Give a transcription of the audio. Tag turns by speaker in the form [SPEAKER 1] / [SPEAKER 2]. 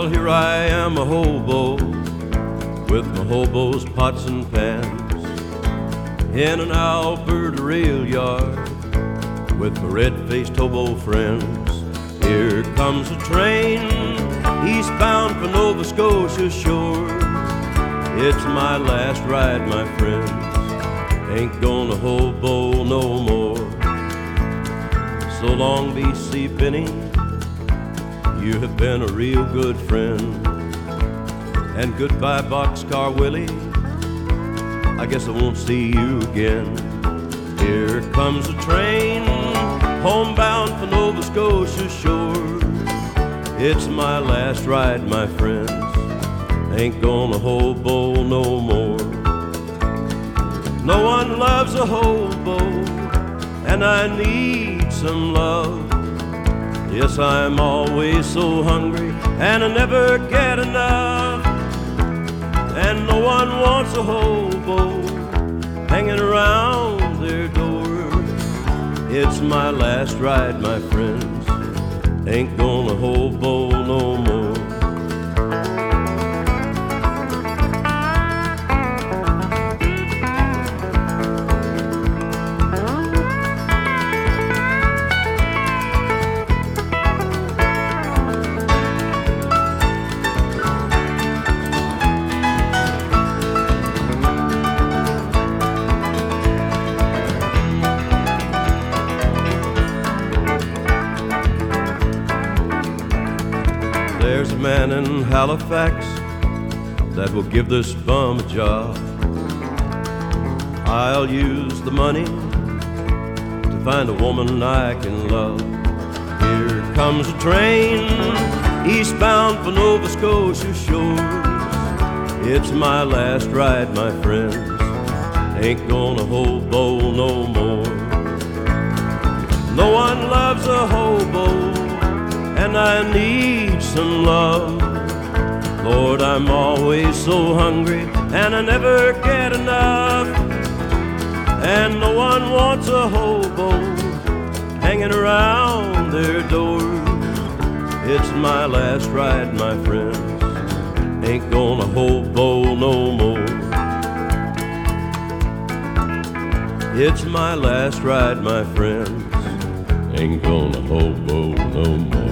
[SPEAKER 1] here I am, a hobo, with my hobo's pots and pans, in an Alberta rail yard, with my red-faced hobo friends. Here comes a train, eastbound for Nova Scotia shore. It's my last ride, my friends, ain't gonna hobo no more. So long, BC Benny, you have been a real good friend. And goodbye, Boxcar Willie, I guess I won't see you again. Here comes a train, homebound for Nova Scotia shore. It's my last ride, my friends, ain't gonna hobo no more. No one loves a hobo, and I need some love. Yes, I'm always so hungry, and I never get enough. And no one wants a hobo hanging around their door. It's my last ride, my friends, ain't gonna hobo no more. There's a man in Halifax that will give this bum a job. I'll use the money to find a woman I can love. Here comes a train, eastbound for Nova Scotia shores. It's my last ride, my friends, ain't gonna hobo no more. No one loves a hobo, and I need some love. Lord, I'm always so hungry, and I never get enough. And no one wants a hobo hanging around their door. It's my last ride, my friends, ain't gonna hobo no more. It's my last ride, my friends, ain't gonna hobo no more.